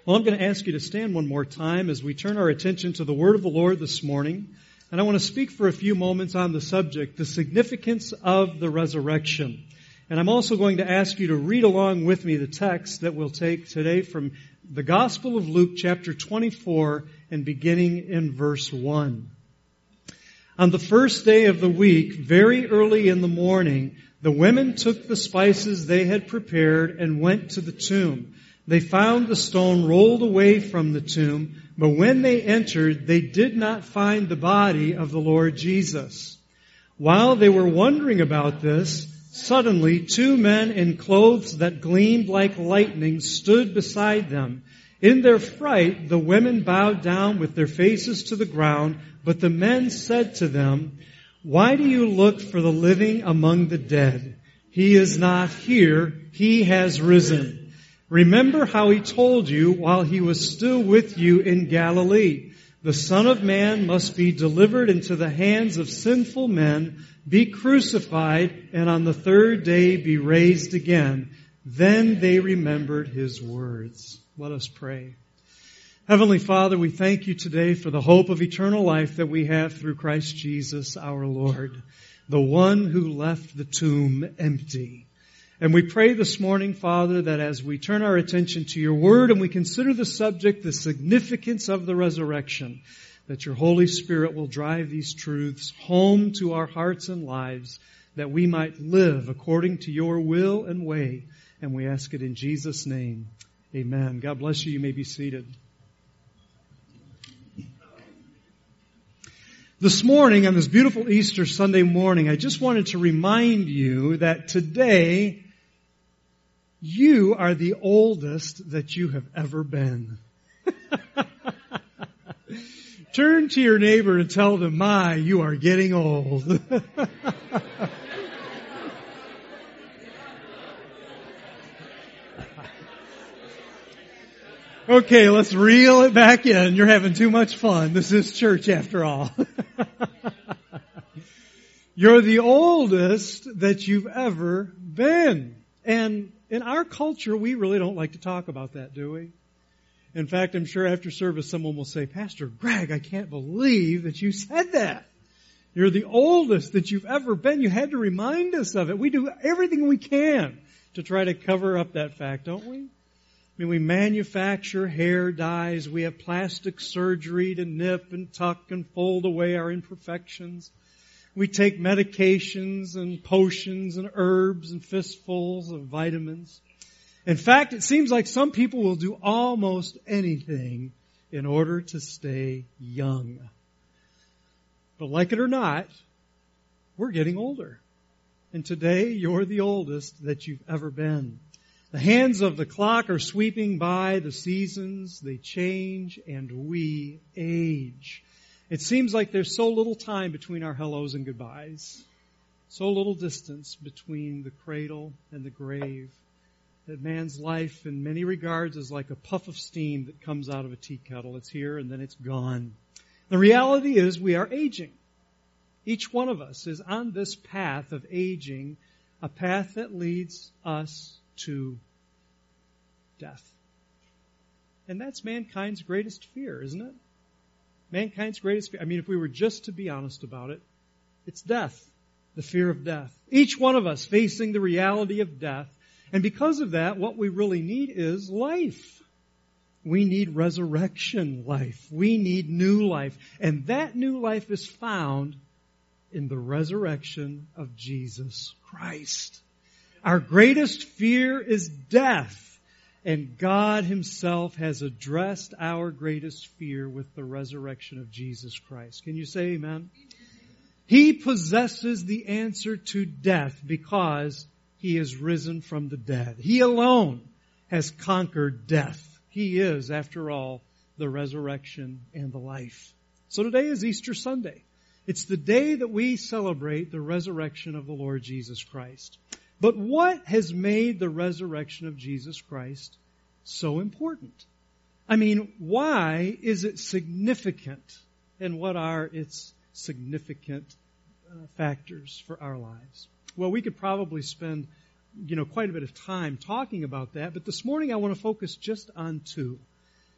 Well, I'm going to ask you to stand one more time as we turn our attention to the Word of the Lord this morning. And I want to speak for a few moments on the subject, the significance of the resurrection. And I'm also going to ask you to read along with me the text that we'll take today from the Gospel of Luke, chapter 24, and beginning in verse 1. On the first day of the week, very early in the morning, the women took the spices they had prepared and went to the tomb. They found the stone rolled away from the tomb, but when they entered, they did not find the body of the Lord Jesus. While they were wondering about this, suddenly 2 men in clothes that gleamed like lightning stood beside them. In their fright, the women bowed down with their faces to the ground, but the men said to them, "Why do you look for the living among the dead? He is not here, he has risen. Remember how he told you while he was still with you in Galilee. The Son of Man must be delivered into the hands of sinful men, be crucified, and on the third day be raised again." Then they remembered his words. Let us pray. Heavenly Father, we thank you today for the hope of eternal life that we have through Christ Jesus our Lord, the one who left the tomb empty. And we pray this morning, Father, that as we turn our attention to your word and we consider the subject, the significance of the resurrection, that your Holy Spirit will drive these truths home to our hearts and lives, that we might live according to your will and way. And we ask it in Jesus' name. Amen. God bless you. You may be seated. This morning, on this beautiful Easter Sunday morning, I just wanted to remind you that today, you are the oldest that you have ever been. Turn to your neighbor and tell them, "My, you are getting old." Okay, let's reel it back in. You're having too much fun. This is church after all. You're the oldest that you've ever been. And in our culture, we really don't like to talk about that, do we? In fact, I'm sure after service someone will say, "Pastor Greg, I can't believe that you said that. You're the oldest that you've ever been. You had to remind us of it." We do everything we can to try to cover up that fact, don't we? I mean, we manufacture hair dyes. We have plastic surgery to nip and tuck and fold away our imperfections. We take medications and potions and herbs and fistfuls of vitamins. In fact, it seems like some people will do almost anything in order to stay young. But like it or not, we're getting older. And today, you're the oldest that you've ever been. The hands of the clock are sweeping by the seasons, they change, and we age. It seems like there's so little time between our hellos and goodbyes, so little distance between the cradle and the grave, that man's life in many regards is like a puff of steam that comes out of a tea kettle. It's here and then it's gone. The reality is we are aging. Each one of us is on this path of aging, a path that leads us to death. And that's mankind's greatest fear, isn't it? Mankind's greatest fear. I mean, if we were just to be honest about it, it's death, the fear of death. Each one of us facing the reality of death. And because of that, what we really need is life. We need resurrection life. We need new life. And that new life is found in the resurrection of Jesus Christ. Our greatest fear is death. And God Himself has addressed our greatest fear with the resurrection of Jesus Christ. Can you say amen? He possesses the answer to death because He is risen from the dead. He alone has conquered death. He is, after all, the resurrection and the life. So today is Easter Sunday. It's the day that we celebrate the resurrection of the Lord Jesus Christ. But what has made the resurrection of Jesus Christ so important? I mean, why is it significant? And what are its significant factors for our lives? Well, we could probably spend, quite a bit of time talking about that. But this morning I want to focus just on two.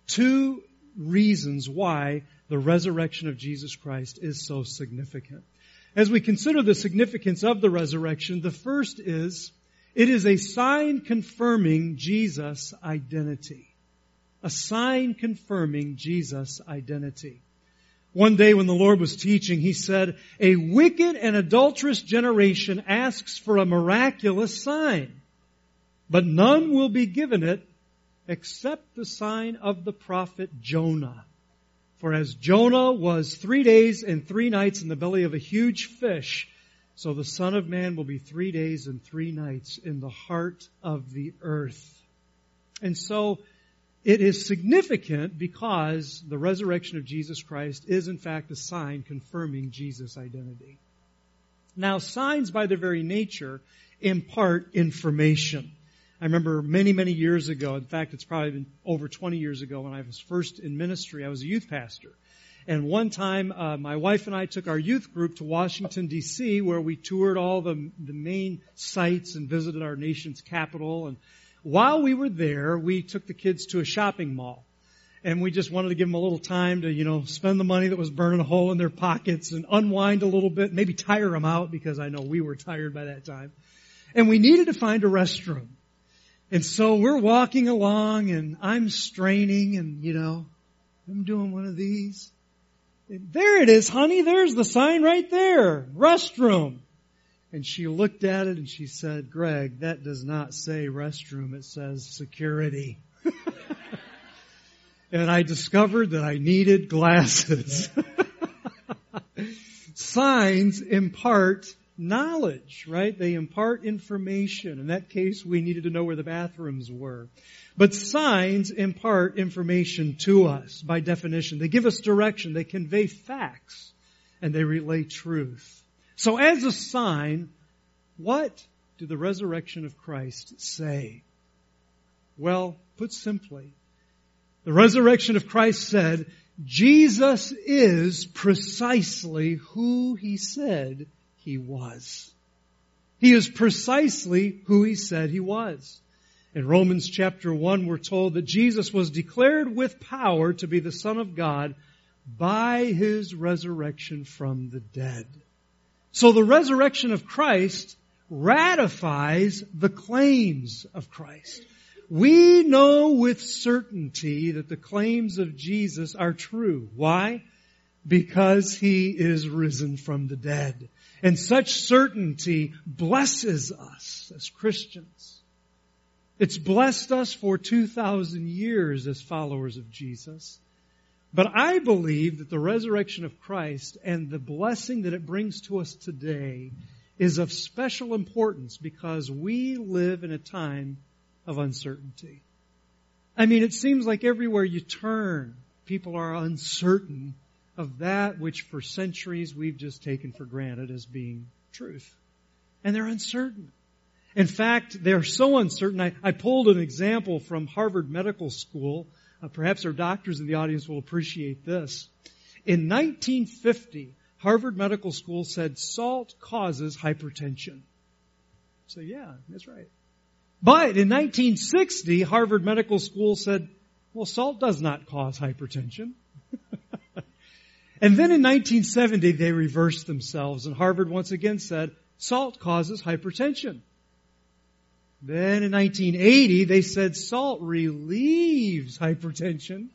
two reasons why the resurrection of Jesus Christ is so significant. As we consider the significance of the resurrection, the first is, it is a sign confirming Jesus' identity. A sign confirming Jesus' identity. One day when the Lord was teaching, He said, "A wicked and adulterous generation asks for a miraculous sign, but none will be given it except the sign of the prophet Jonah. For as Jonah was 3 days and 3 nights in the belly of a huge fish, so the Son of Man will be 3 days and 3 nights in the heart of the earth." And so, it is significant because the resurrection of Jesus Christ is in fact a sign confirming Jesus' identity. Now, signs by their very nature impart information. I remember many, many years ago, in fact it's probably been over 20 years ago when I was first in ministry, I was a youth pastor. And one time, my wife and I took our youth group to Washington, D.C., where we toured all the main sites and visited our nation's capital. And while we were there, we took the kids to a shopping mall. And we just wanted to give them a little time to, spend the money that was burning a hole in their pockets and unwind a little bit, maybe tire them out, because I know we were tired by that time. And we needed to find a restroom. And so we're walking along and I'm straining and, I'm doing one of these. And there it is, honey. There's the sign right there. Restroom. And she looked at it and she said, "Greg, that does not say restroom. It says security." And I discovered that I needed glasses. Signs impart knowledge, right? They impart information. In that case, we needed to know where the bathrooms were. But signs impart information to us by definition. They give us direction. They convey facts. And they relay truth. So as a sign, what did the resurrection of Christ say? Well, put simply, the resurrection of Christ said, Jesus is precisely who He said He was. He is precisely who He said He was. In Romans chapter 1, we're told that Jesus was declared with power to be the Son of God by His resurrection from the dead. So the resurrection of Christ ratifies the claims of Christ. We know with certainty that the claims of Jesus are true. Why? Because He is risen from the dead. And such certainty blesses us as Christians. It's blessed us for 2,000 years as followers of Jesus. But I believe that the resurrection of Christ and the blessing that it brings to us today is of special importance because we live in a time of uncertainty. I mean, it seems like everywhere you turn, people are uncertain of that which for centuries we've just taken for granted as being truth. And they're uncertain. In fact, they're so uncertain. I pulled an example from Harvard Medical School. Perhaps our doctors in the audience will appreciate this. In 1950, Harvard Medical School said salt causes hypertension. So yeah, that's right. But in 1960, Harvard Medical School said, well, salt does not cause hypertension. And then in 1970, they reversed themselves, and Harvard once again said, salt causes hypertension. Then in 1980, they said salt relieves hypertension.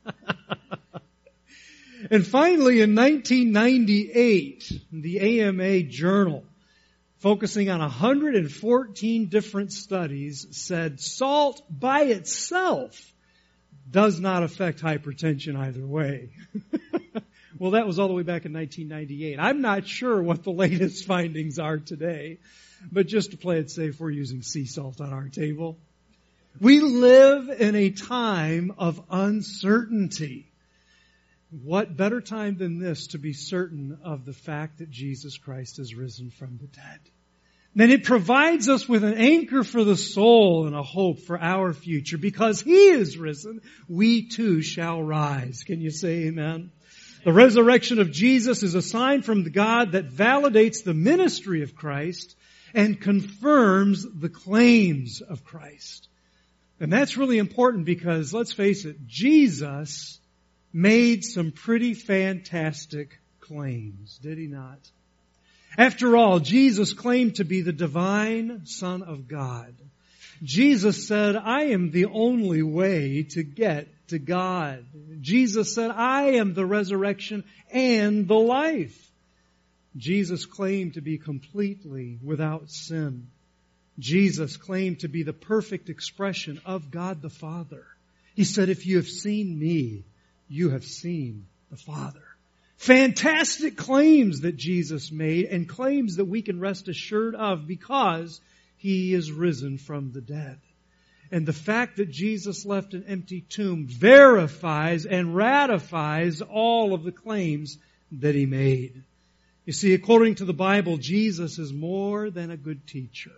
And finally, in 1998, the AMA Journal, focusing on 114 different studies, said salt by itself does not affect hypertension either way. Well, that was all the way back in 1998. I'm not sure what the latest findings are today, but just to play it safe, we're using sea salt on our table. We live in a time of uncertainty. What better time than this to be certain of the fact that Jesus Christ is risen from the dead? Then it provides us with an anchor for the soul and a hope for our future. Because He is risen, we too shall rise. Can you say amen? The resurrection of Jesus is a sign from God that validates the ministry of Christ and confirms the claims of Christ. And that's really important because, let's face it, Jesus made some pretty fantastic claims, did he not? After all, Jesus claimed to be the divine Son of God. Jesus said, I am the only way to get to God. Jesus said, I am the resurrection and the life. Jesus claimed to be completely without sin. Jesus claimed to be the perfect expression of God the Father. He said, if you have seen me, you have seen the Father. Fantastic claims that Jesus made, and claims that we can rest assured of because He is risen from the dead. And the fact that Jesus left an empty tomb verifies and ratifies all of the claims that He made. You see, according to the Bible, Jesus is more than a good teacher.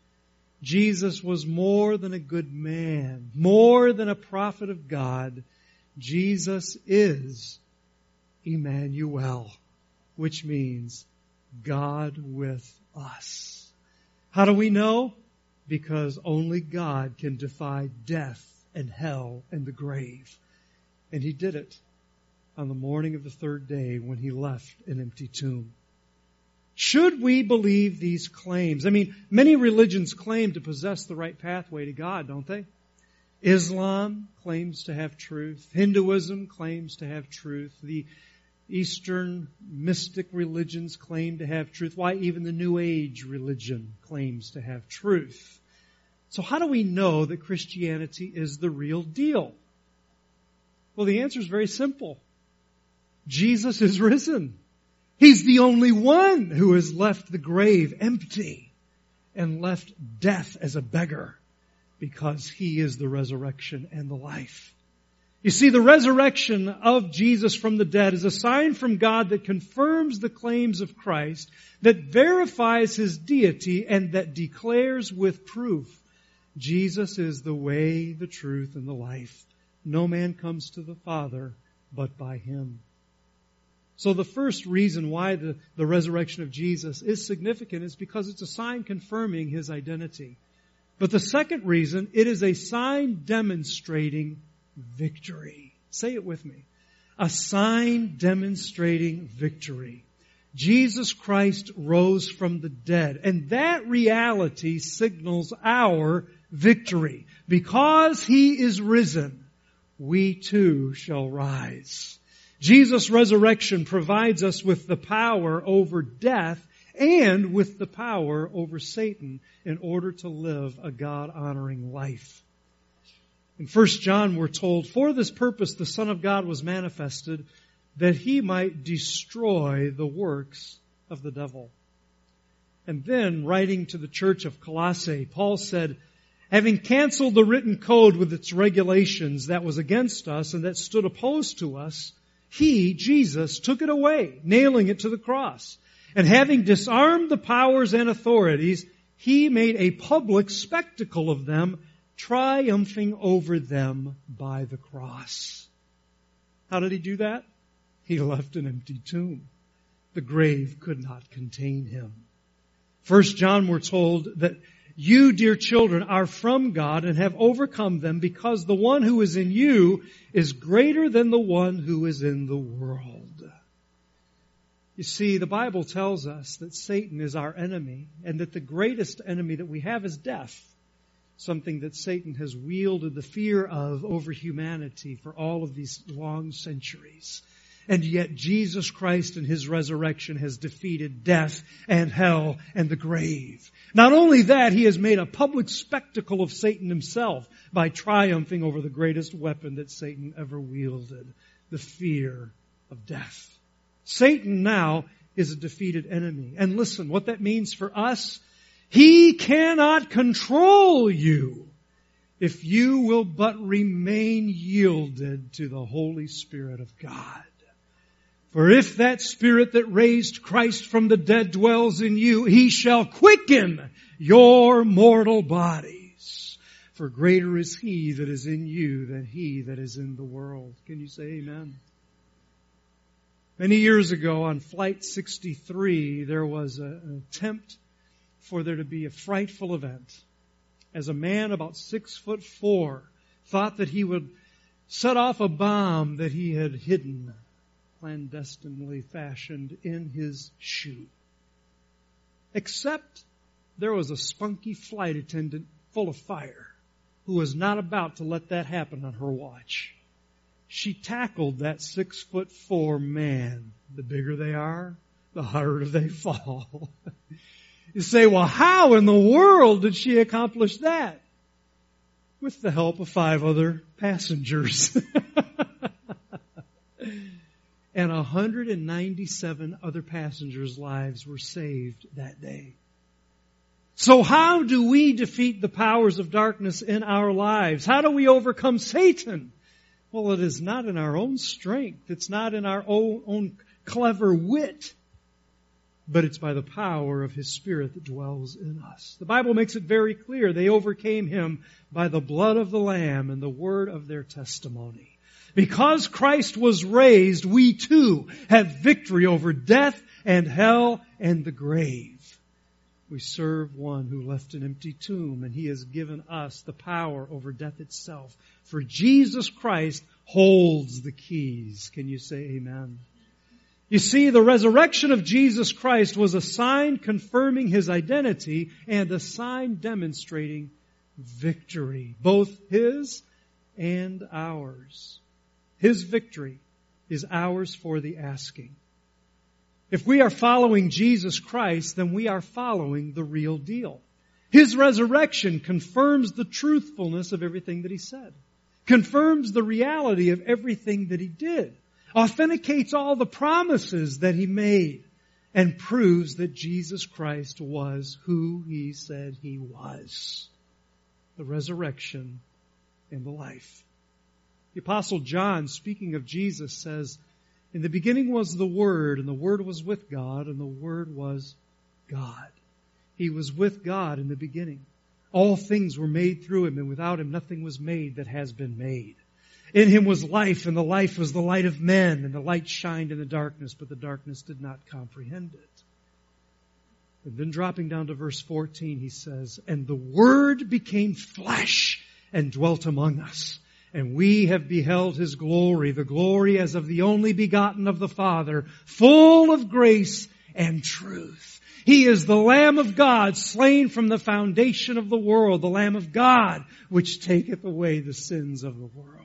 Jesus was more than a good man, more than a prophet of God. Jesus is Emmanuel, which means God with us. How do we know? Because only God can defy death and hell and the grave. And He did it on the morning of the third day when He left an empty tomb. Should we believe these claims? I mean, many religions claim to possess the right pathway to God, don't they? Islam claims to have truth. Hinduism claims to have truth. The Eastern mystic religions claim to have truth. Why, even the New Age religion claims to have truth. So how do we know that Christianity is the real deal? Well, the answer is very simple. Jesus is risen. He's the only one who has left the grave empty and left death as a beggar, because He is the resurrection and the life. You see, the resurrection of Jesus from the dead is a sign from God that confirms the claims of Christ, that verifies His deity, and that declares with proof, Jesus is the way, the truth, and the life. No man comes to the Father but by Him. So the first reason why the resurrection of Jesus is significant is because it's a sign confirming His identity. But the second reason, it is a sign demonstrating victory. Say it with me. A sign demonstrating victory. Jesus Christ rose from the dead, and that reality signals our victory. Because He is risen, we too shall rise. Jesus' resurrection provides us with the power over death and with the power over Satan in order to live a God-honoring life. In 1 John we're told, for this purpose the Son of God was manifested, that He might destroy the works of the devil. And then, writing to the church of Colossae, Paul said, having canceled the written code with its regulations that was against us and that stood opposed to us, He, Jesus, took it away, nailing it to the cross. And having disarmed the powers and authorities, He made a public spectacle of them, triumphing over them by the cross. How did He do that? He left an empty tomb. The grave could not contain Him. 1 John we're told that you, dear children, are from God and have overcome them, because the one who is in you is greater than the one who is in the world. You see, the Bible tells us that Satan is our enemy, and that the greatest enemy that we have is death. Something that Satan has wielded the fear of over humanity for all of these long centuries. And yet Jesus Christ in His resurrection has defeated death and hell and the grave. Not only that, He has made a public spectacle of Satan himself by triumphing over the greatest weapon that Satan ever wielded, the fear of death. Satan now is a defeated enemy. And listen, what that means for us, he cannot control you if you will but remain yielded to the Holy Spirit of God. For if that Spirit that raised Christ from the dead dwells in you, He shall quicken your mortal bodies. For greater is He that is in you than he that is in the world. Can you say amen? Many years ago on Flight 63, there was an attempt for there to be a frightful event. as a man about 6'4", thought that he would set off a bomb that he had hidden, clandestinely fashioned in his shoe. Except there was a spunky flight attendant full of fire who was not about to let that happen on her watch. She tackled that 6'4" man. The bigger they are, the harder they fall. You say, well, how in the world did she accomplish that? With the help of 5 other passengers. And 197 other passengers' lives were saved that day. So how do we defeat the powers of darkness in our lives? How do we overcome Satan? Well, it is not in our own strength. It's not in our own clever wit. But it's by the power of His Spirit that dwells in us. The Bible makes it very clear. They overcame Him by the blood of the Lamb and the word of their testimony. Because Christ was raised, we too have victory over death and hell and the grave. We serve one who left an empty tomb, and He has given us the power over death itself. For Jesus Christ holds the keys. Can you say amen? You see, the resurrection of Jesus Christ was a sign confirming His identity and a sign demonstrating victory, both His and ours. His victory is ours for the asking. If we are following Jesus Christ, then we are following the real deal. His resurrection confirms the truthfulness of everything that He said, confirms the reality of everything that He did, authenticates all the promises that He made, and proves that Jesus Christ was who He said He was. The resurrection and the life. The Apostle John, speaking of Jesus, says, in the beginning was the Word, and the Word was with God, and the Word was God. He was with God in the beginning. All things were made through Him, and without Him nothing was made that has been made. In Him was life, and the life was the light of men, and the light shined in the darkness, but the darkness did not comprehend it. And then dropping down to verse 14, he says, and the Word became flesh and dwelt among us. And we have beheld His glory, the glory as of the only begotten of the Father, full of grace and truth. He is the Lamb of God, slain from the foundation of the world, the Lamb of God, which taketh away the sins of the world.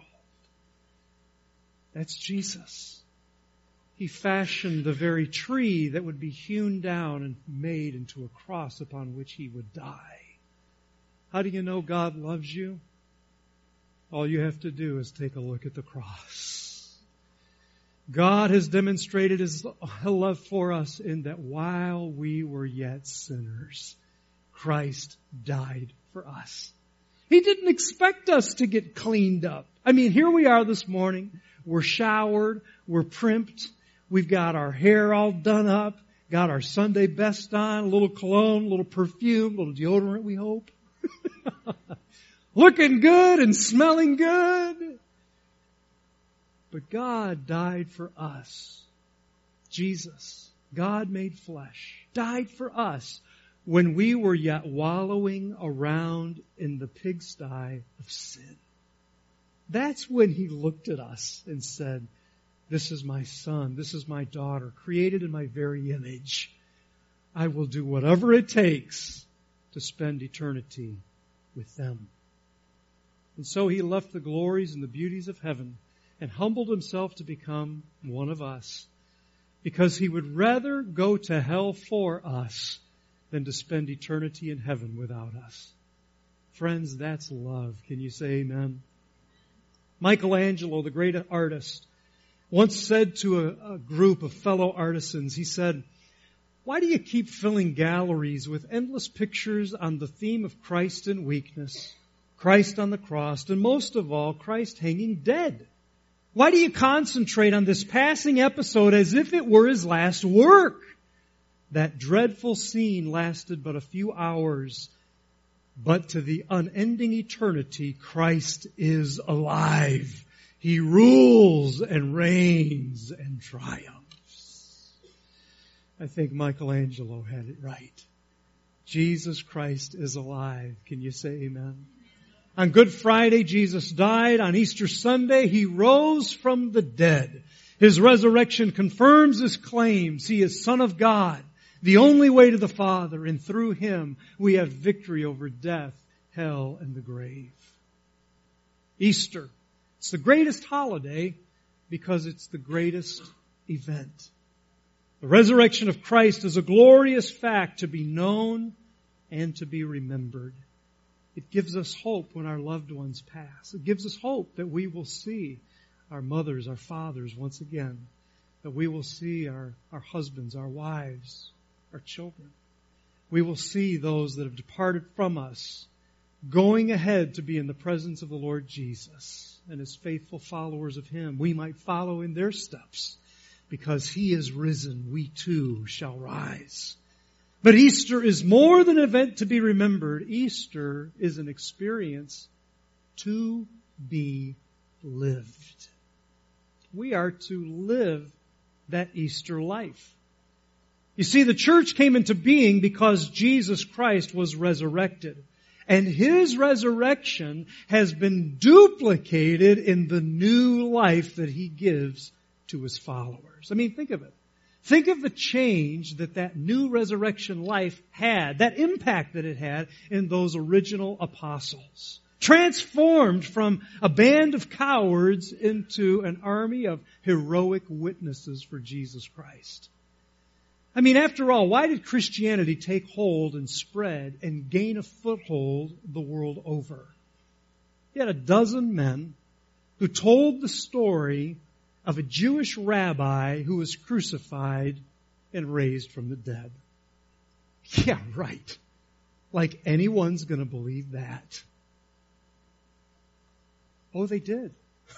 That's Jesus. He fashioned the very tree that would be hewn down and made into a cross upon which He would die. How do you know God loves you? All you have to do is take a look at the cross. God has demonstrated His love for us in that while we were yet sinners, Christ died for us. He didn't expect us to get cleaned up. I mean, here we are this morning. We're showered. We're primped. We've got our hair all done up. Got our Sunday best on. A little cologne, a little perfume, a little deodorant, we hope. Looking good and smelling good. But God died for us. Jesus, God made flesh, died for us when we were yet wallowing around in the pigsty of sin. That's when He looked at us and said, this is my son, this is my daughter, created in my very image. I will do whatever it takes to spend eternity with them. And so He left the glories and the beauties of heaven and humbled Himself to become one of us, because He would rather go to hell for us than to spend eternity in heaven without us. Friends, that's love. Can you say amen? Michelangelo, the great artist, once said to a group of fellow artisans, he said, why do you keep filling galleries with endless pictures on the theme of Christ in weakness, Christ on the cross, and most of all, Christ hanging dead? Why do you concentrate on this passing episode as if it were His last work? That dreadful scene lasted but a few hours, but to the unending eternity, Christ is alive. He rules and reigns and triumphs. I think Michelangelo had it right. Jesus Christ is alive. Can you say amen? On Good Friday, Jesus died. On Easter Sunday, He rose from the dead. His resurrection confirms His claims. He is Son of God, the only way to the Father, and through Him we have victory over death, hell, and the grave. Easter. It's the greatest holiday because it's the greatest event. The resurrection of Christ is a glorious fact to be known and to be remembered. It gives us hope when our loved ones pass. It gives us hope that we will see our mothers, our fathers once again. That we will see our husbands, our wives, our children. We will see those that have departed from us going ahead to be in the presence of the Lord Jesus. And as faithful followers of Him, we might follow in their steps. Because He is risen, we too shall rise. But Easter is more than an event to be remembered. Easter is an experience to be lived. We are to live that Easter life. You see, the church came into being because Jesus Christ was resurrected. And His resurrection has been duplicated in the new life that He gives to His followers. I mean, think of it. Think of the change that new resurrection life had, that impact that it had in those original apostles. Transformed from a band of cowards into an army of heroic witnesses for Jesus Christ. I mean, after all, why did Christianity take hold and spread and gain a foothold the world over? You had a dozen men who told the story of a Jewish rabbi who was crucified and raised from the dead. Yeah, right. Like anyone's going to believe that. Oh, they did.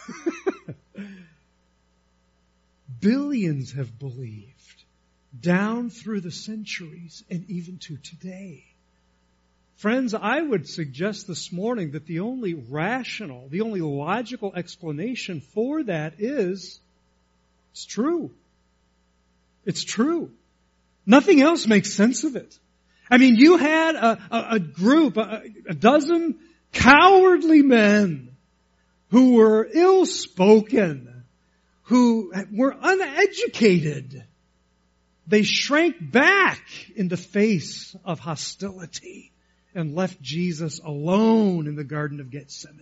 Billions have believed down through the centuries and even to today. Friends, I would suggest this morning that the only rational, the only logical explanation for that is, it's true. It's true. Nothing else makes sense of it. I mean, you had a group, a dozen cowardly men who were ill-spoken, who were uneducated. They shrank back in the face of hostility and left Jesus alone in the Garden of Gethsemane.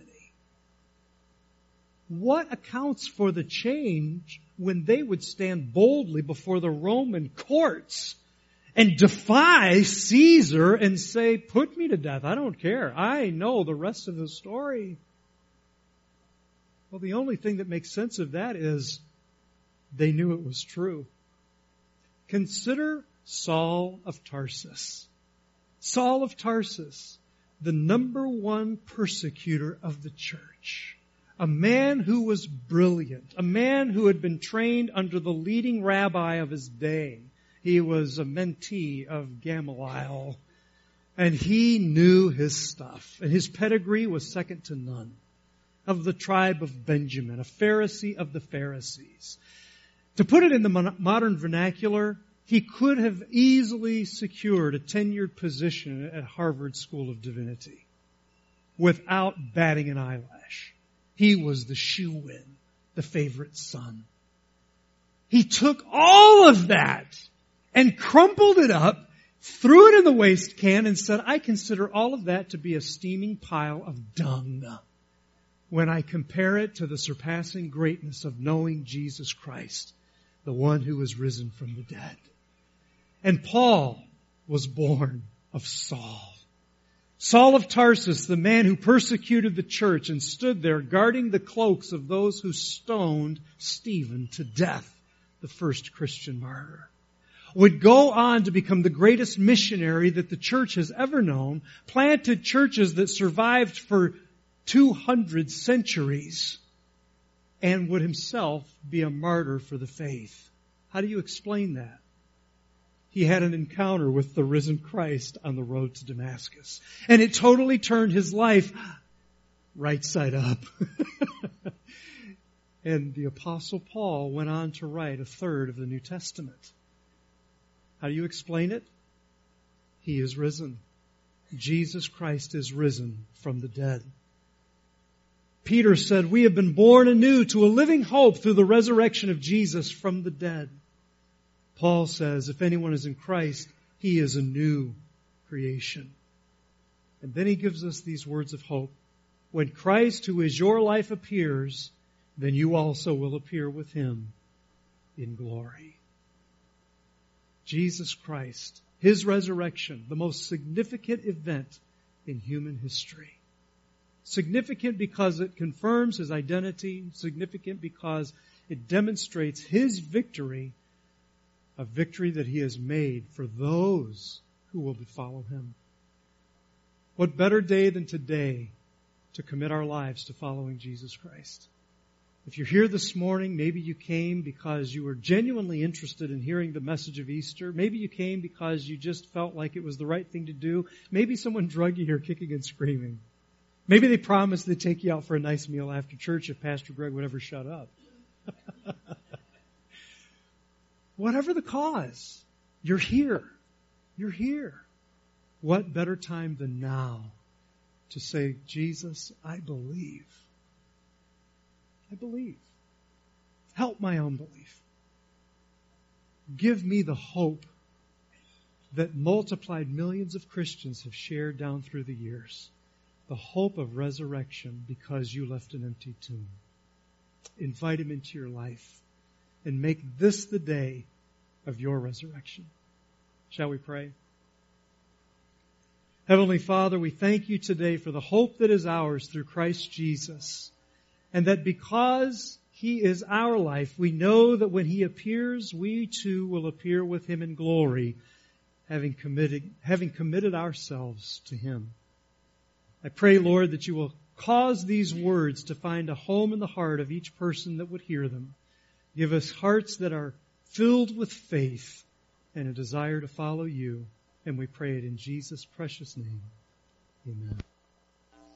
What accounts for the change when they would stand boldly before the Roman courts and defy Caesar and say, put me to death, I don't care, I know the rest of the story? Well, the only thing that makes sense of that is they knew it was true. Consider Saul of Tarsus. Saul of Tarsus, the number one persecutor of the church. A man who was brilliant. A man who had been trained under the leading rabbi of his day. He was a mentee of Gamaliel. And he knew his stuff. And his pedigree was second to none. Of the tribe of Benjamin, a Pharisee of the Pharisees. To put it in the modern vernacular, he could have easily secured a tenured position at Harvard School of Divinity without batting an eyelash. He was the shoo-in, the favorite son. He took all of that and crumpled it up, threw it in the waste can, and said, I consider all of that to be a steaming pile of dung when I compare it to the surpassing greatness of knowing Jesus Christ, the one who was risen from the dead. And Paul was born of Saul. Saul of Tarsus, the man who persecuted the church and stood there guarding the cloaks of those who stoned Stephen to death, the first Christian martyr, would go on to become the greatest missionary that the church has ever known, planted churches that survived for 200 centuries, and would himself be a martyr for the faith. How do you explain that? He had an encounter with the risen Christ on the road to Damascus. And it totally turned his life right side up. And the Apostle Paul went on to write a third of the New Testament. How do you explain it? He is risen. Jesus Christ is risen from the dead. Peter said, we have been born anew to a living hope through the resurrection of Jesus from the dead. Paul says, if anyone is in Christ, he is a new creation. And then he gives us these words of hope. When Christ, who is your life, appears, then you also will appear with Him in glory. Jesus Christ, His resurrection, the most significant event in human history. Significant because it confirms His identity. Significant because it demonstrates His victory, a victory that He has made for those who will follow Him. What better day than today to commit our lives to following Jesus Christ? If you're here this morning, maybe you came because you were genuinely interested in hearing the message of Easter. Maybe you came because you just felt like it was the right thing to do. Maybe someone drug you here kicking and screaming. Maybe they promised they'd take you out for a nice meal after church if Pastor Greg would ever shut up. Whatever the cause, you're here. You're here. What better time than now to say, Jesus, I believe. I believe. Help my unbelief. Give me the hope that multiplied millions of Christians have shared down through the years. The hope of resurrection because you left an empty tomb. Invite Him into your life and make this the day of your resurrection. Shall we pray? Heavenly Father, we thank You today for the hope that is ours through Christ Jesus. And that because He is our life, we know that when He appears, we too will appear with Him in glory, having committed ourselves to Him. I pray, Lord, that You will cause these words to find a home in the heart of each person that would hear them. Give us hearts that are filled with faith and a desire to follow You. And we pray it in Jesus' precious name. Amen.